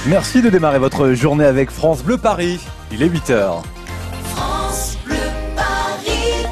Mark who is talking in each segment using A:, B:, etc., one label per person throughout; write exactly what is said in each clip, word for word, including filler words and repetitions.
A: Merci de démarrer votre journée avec France Bleu Paris. Il est huit heures.
B: France Bleu Paris.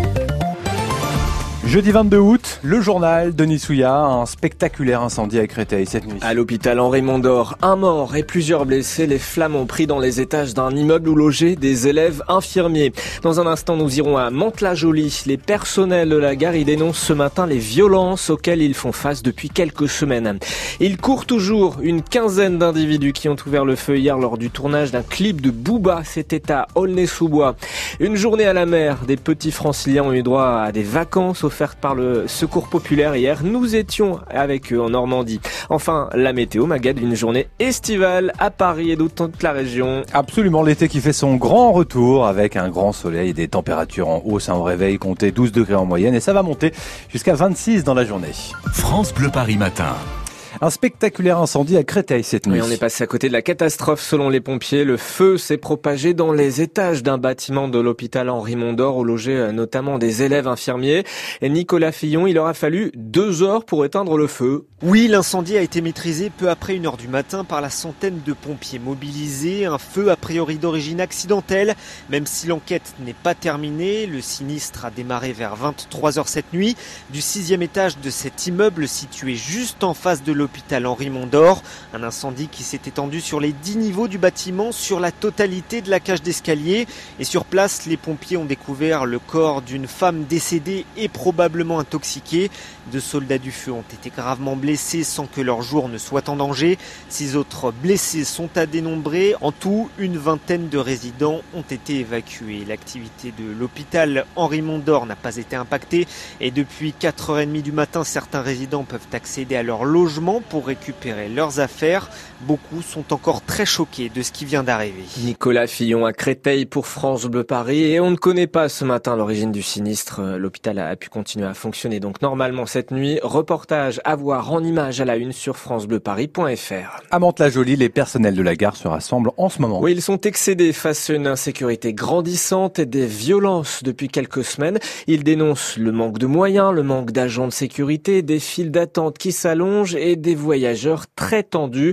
A: Jeudi vingt-deux août, le journal Denis Souillat, un spectaculaire incendie à Créteil cette nuit.
C: À l'hôpital Henri Mondor, un mort et plusieurs blessés. Les flammes ont pris dans les étages d'un immeuble où logeaient des élèves infirmiers. Dans un instant, nous irons à Mantes-la-Jolie. Les personnels de la gare y dénoncent ce matin les violences auxquelles ils font face depuis quelques semaines. Il court toujours une quinzaine d'individus qui ont ouvert le feu hier lors du tournage d'un clip de Booba. C'était à Aulnay-sous-Bois. Une journée à la mer. Des petits franciliens ont eu droit à des vacances offertes par le Secours Populaire hier. Nous étions avec eux en Normandie. Enfin, la météo, Maguette, d'une journée estivale à Paris et d'autant toute la région.
A: Absolument, l'été qui fait son grand retour avec un grand soleil et des températures en hausse. Au réveil, comptez douze degrés en moyenne et ça va monter jusqu'à vingt-six dans la journée.
D: France Bleu Paris matin.
A: Un spectaculaire incendie à Créteil cette nuit.
C: Oui, on est passé à côté de la catastrophe selon les pompiers. Le feu s'est propagé dans les étages d'un bâtiment de l'hôpital Henri Mondor où logeaient notamment des élèves infirmiers. Et Nicolas Fillon, il aura fallu deux heures pour éteindre le feu.
E: Oui, l'incendie a été maîtrisé peu après une heure du matin par la centaine de pompiers mobilisés. Un feu a priori d'origine accidentelle. Même si l'enquête n'est pas terminée, le sinistre a démarré vers vingt-trois heures cette nuit du sixième étage de cet immeuble situé juste en face de l'hôpital. L'hôpital Henri Mondor, un incendie qui s'est étendu sur les dix niveaux du bâtiment, sur la totalité de la cage d'escalier. Et sur place, les pompiers ont découvert le corps d'une femme décédée et probablement intoxiquée. Deux soldats du feu ont été gravement blessés sans que leur jour ne soit en danger. Six autres blessés sont à dénombrer. En tout, une vingtaine de résidents ont été évacués. L'activité de l'hôpital Henri Mondor n'a pas été impactée. Et depuis quatre heures trente du matin, certains résidents peuvent accéder à leur logement pour récupérer leurs affaires. Beaucoup sont encore très choqués de ce qui vient d'arriver.
C: Nicolas Fillon à Créteil pour France Bleu Paris. Et on ne connaît pas ce matin l'origine du sinistre. L'hôpital a pu continuer à fonctionner donc normalement cette nuit. Reportage à voir en images à la une sur francebleuparis point f r.
A: À Mantes-la-Jolie, les personnels de la gare se rassemblent en ce moment.
C: Oui, ils sont excédés face à une insécurité grandissante et des violences depuis quelques semaines. Ils dénoncent le manque de moyens, le manque d'agents de sécurité, des files d'attente qui s'allongent et des voyageurs très tendus.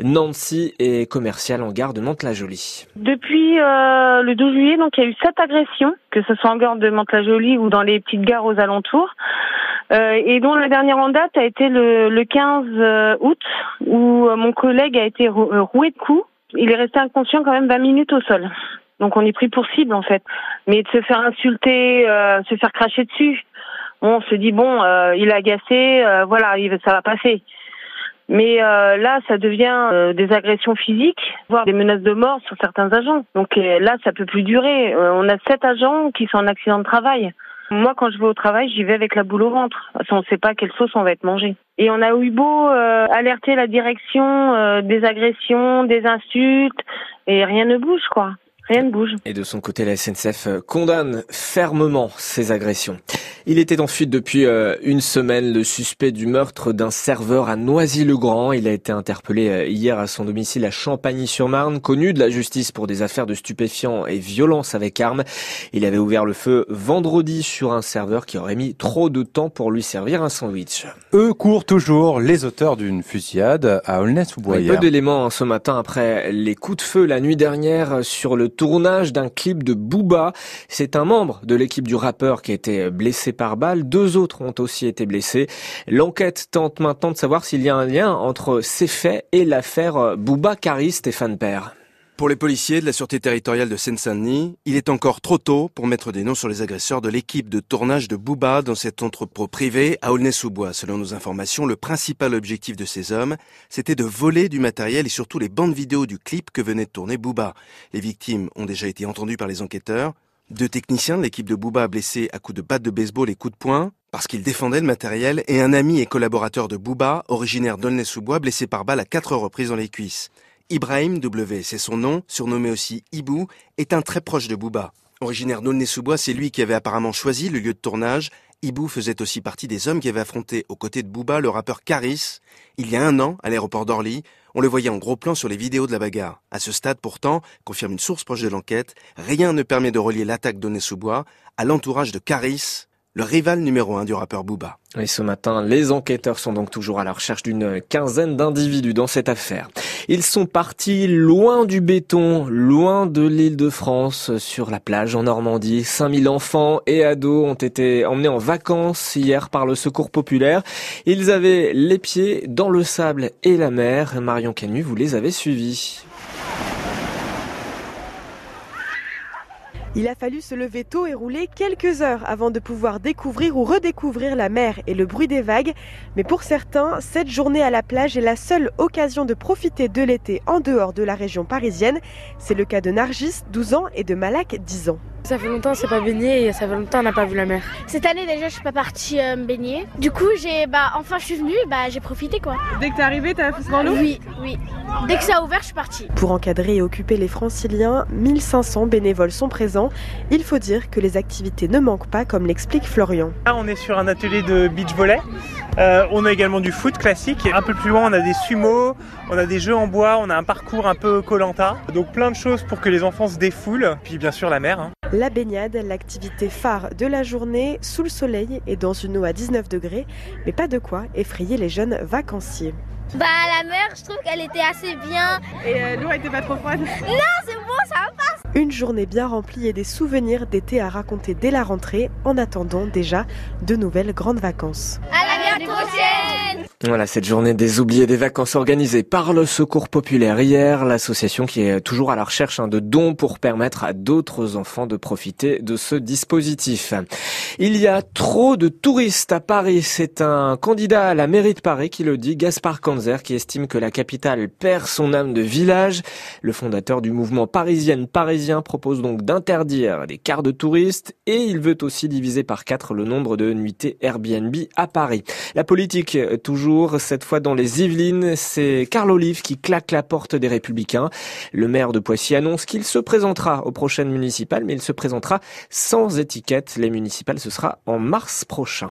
C: Nancy est commerciale en gare de Mantes-la-Jolie.
F: Depuis euh, le douze juillet, donc il y a eu sept agressions, que ce soit en gare de Mantes-la-Jolie ou dans les petites gares aux alentours. Euh, et dont la dernière en date a été le, le quinze août, où euh, mon collègue a été rou- roué de coups. Il est resté inconscient quand même vingt minutes au sol. Donc on est pris pour cible en fait. Mais de se faire insulter, euh, se faire cracher dessus, on se dit bon, euh, il est agacé, euh, voilà, il, ça va passer. Mais euh, là, ça devient euh, des agressions physiques, voire des menaces de mort sur certains agents. Donc euh, là, ça peut plus durer. Euh, on a sept agents qui sont en accident de travail. Moi, quand je vais au travail, j'y vais avec la boule au ventre. Parce qu'on ne sait pas quelle sauce on va être mangé. Et on a eu beau euh, alerter la direction euh, des agressions, des insultes, et rien ne bouge, quoi. Rien ne bouge.
C: Et de son côté, la S N C F condamne fermement ces agressions. Il était en fuite depuis euh, une semaine, le suspect du meurtre d'un serveur à Noisy-le-Grand. Il a été interpellé euh, hier à son domicile à Champagny-sur-Marne, connu de la justice pour des affaires de stupéfiants et violences avec armes. Il avait ouvert le feu vendredi sur un serveur qui aurait mis trop de temps pour lui servir un sandwich.
A: Eux courent toujours les auteurs d'une fusillade à Aulnay-sous-Bois.
C: Oui, peu d'éléments hein, ce matin après les coups de feu la nuit dernière sur le tournage d'un clip de Booba. C'est un membre de l'équipe du rappeur qui a été blessé par balle. Deux autres ont aussi été blessés. L'enquête tente maintenant de savoir s'il y a un lien entre ces faits et l'affaire Booba Caris, Stéphane Père.
G: Pour les policiers de la Sûreté territoriale de Seine-Saint-Denis, il est encore trop tôt pour mettre des noms sur les agresseurs de l'équipe de tournage de Booba dans cet entrepôt privé à Aulnay-sous-Bois. Selon nos informations, le principal objectif de ces hommes, c'était de voler du matériel et surtout les bandes vidéo du clip que venait de tourner Booba. Les victimes ont déjà été entendues par les enquêteurs. Deux techniciens de l'équipe de Booba blessés à coups de batte de baseball et coups de poing parce qu'ils défendaient le matériel, et un ami et collaborateur de Booba, originaire d'Aulnay-sous-Bois, blessé par balle à quatre reprises dans les cuisses. Ibrahim W, c'est son nom, surnommé aussi Ibou, est un très proche de Booba. Originaire d'Aulnay-sous-Bois, c'est lui qui avait apparemment choisi le lieu de tournage. Ibou faisait aussi partie des hommes qui avaient affronté aux côtés de Booba le rappeur Caris il y a un an à l'aéroport d'Orly. On le voyait en gros plan sur les vidéos de la bagarre. À ce stade pourtant, confirme une source proche de l'enquête, rien ne permet de relier l'attaque d'Aulnay-sous-Bois à l'entourage de Caris, le rival numéro un du rappeur Booba.
C: Et ce matin, les enquêteurs sont donc toujours à la recherche d'une quinzaine d'individus dans cette affaire. Ils sont partis loin du béton, loin de l'Île-de-France, sur la plage en Normandie. cinq mille enfants et ados ont été emmenés en vacances hier par le Secours populaire. Ils avaient les pieds dans le sable et la mer. Marion Canu, vous les avez suivis.
H: Il a fallu se lever tôt et rouler quelques heures avant de pouvoir découvrir ou redécouvrir la mer et le bruit des vagues. Mais pour certains, cette journée à la plage est la seule occasion de profiter de l'été en dehors de la région parisienne. C'est le cas de Nargis, douze ans, et de Malak, dix ans.
I: Ça fait longtemps qu'on ne s'est pas baigné et ça fait longtemps qu'on n'a pas vu la mer.
J: Cette année déjà je suis pas partie euh, me baigner. Du coup j'ai bah enfin je suis venue, bah j'ai profité quoi.
H: Dès que t'es arrivé, t'as fait dans l'eau ?
J: Oui, oui. Dès que ça a ouvert, je suis partie.
H: Pour encadrer et occuper les franciliens, mille cinq cents bénévoles sont présents. Il faut dire que les activités ne manquent pas, comme l'explique Florian.
K: Là, on est sur un atelier de beach volley. Euh, on a également du foot classique. Un peu plus loin, on a des sumos, on a des jeux en bois, on a un parcours un peu Koh-Lanta. Donc plein de choses pour que les enfants se défoulent. Puis bien sûr la mer. Hein.
H: La baignade, l'activité phare de la journée, sous le soleil et dans une eau à dix-neuf degrés. Mais pas de quoi effrayer les jeunes vacanciers.
J: Bah la mer, je trouve qu'elle était assez bien.
H: Et euh, l'eau était pas trop froide ?
J: Non, c'est bon, ça passe.
H: Une journée bien remplie et des souvenirs d'été à raconter dès la rentrée, en attendant déjà de nouvelles grandes vacances.
J: À la prochaine.
C: Voilà, cette journée des oubliés des vacances organisée par le Secours populaire hier, l'association qui est toujours à la recherche hein, de dons pour permettre à d'autres enfants de profiter de ce dispositif. Il y a trop de touristes à Paris, c'est un candidat à la mairie de Paris qui le dit, Gaspard Kanzer, qui estime que la capitale perd son âme de village. Le fondateur du mouvement Parisienne Parisien propose donc d'interdire les cars de touristes et il veut aussi diviser par quatre le nombre de nuitées Airbnb à Paris. La politique, toujours cette fois dans les Yvelines, c'est Carl Olive qui claque la porte des Républicains. Le maire de Poissy annonce qu'il se présentera aux prochaines municipales, mais il se présentera sans étiquette. Les municipales, ce sera en mars prochain.